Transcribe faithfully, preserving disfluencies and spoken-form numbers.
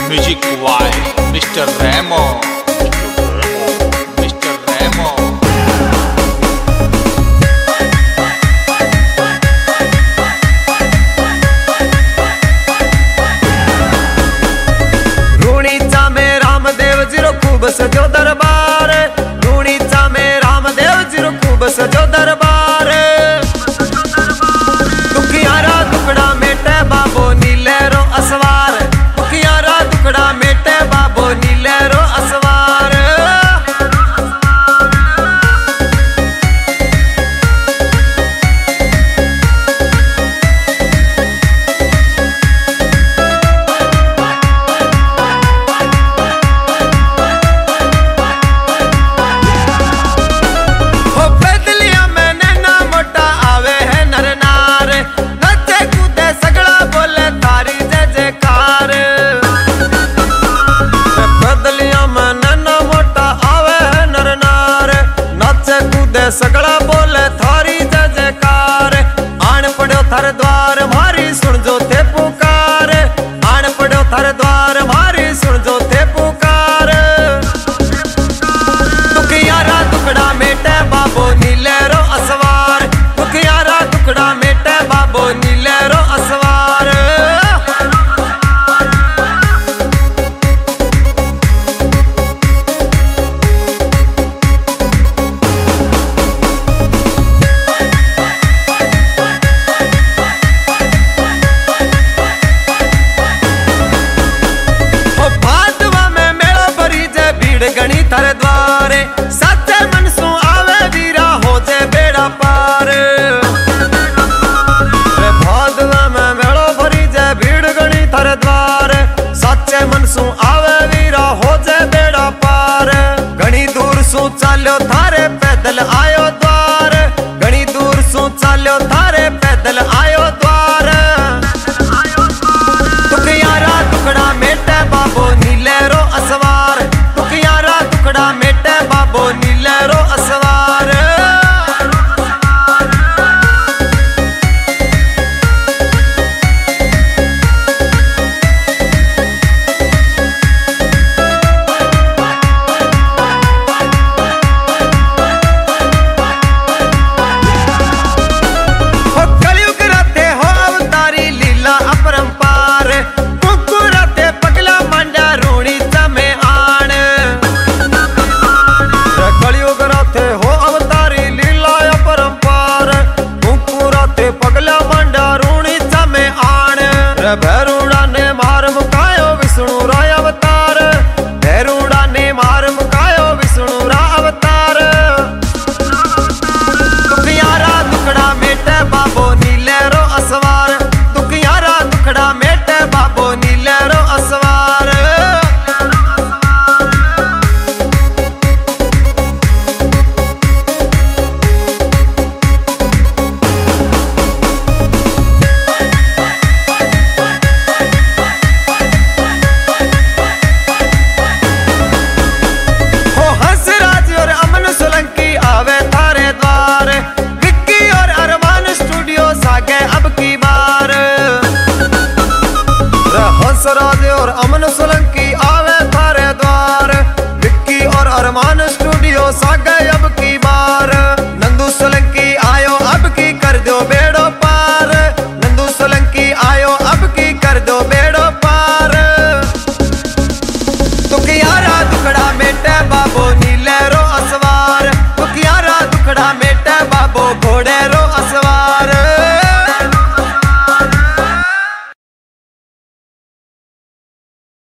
Music by mister Remo mister Remo. Runicha में Ramdev zero खूब सजो दरबार, रूणीचा में रामदेव जीरो खूब सजो दरबार। दुखियारा दुखड़ा मेटे बाबो नीले रो असवार, दुखियारा दुखड़ा मेटे बाबो नीले रो असवार। सगड़ा बोले थारी जय जयकार, आन पड़ो थार द्वार मारी सुन जो थे पुकार, आन पड़ो थार द्वार मारी सुन जो थे पुकार। दुखियारा दुखड़ा मेटे बाबो नीले रो असवार, दुखियारा दुखड़ा मेटे बाबो नीले रो असवार। गणी थारे द्वारे सच्चे मन सु आवे वीरा हो जे बेड़ा पार। भादवा में मेड़ो भरी जे भीड़ गणी थारे द्वारे सच्चे मन सु आवे वीरा हो जे बेड़ा पार। गणी दूर सु चालो थारे पैदल आयो द्वार, गणी दूर सु चालो थारे पैदल आयो द्वार। दुखियारा दुखड़ा मेटे बाबो नीले रो असवार, दुखियारा दुखड़ा मेटे बाबो नीले रो असवार। हो कलयुग राते हो अवतारी लीला अपरंपार, कुकु राते पगला मांडा रूणी चमे आण। कलयुग राते हो अवतारी लीला अपरंपार, कुकु राते पगला मांडा रूणी चमे आण। भैरूड़ा ने मार मुकायो विष्णु राय अवतार, भैरूड़ा ने मार मुकायो विष्णु रा अवतार। दुखियारा दुखड़ा मेटे बाबो नीले रो असवार, दुखियारा दुखड़ा मेटे बाबो नीले रो असवार। अब की बार हंसराज और अमन सोलंकी